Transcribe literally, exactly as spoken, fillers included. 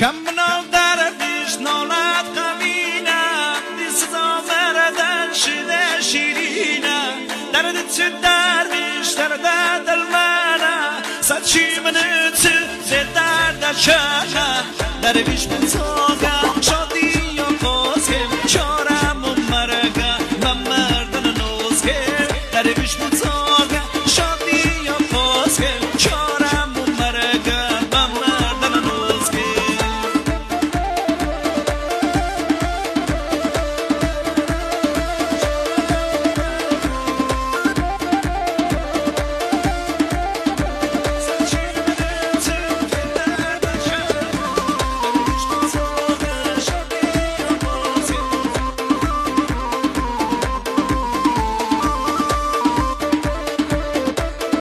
کم بنا درویش نالت قوینه دیست آمردن شده شیرینه درد تو درویش درد دل منه سچی منو تو زد درد کنه درویش بتا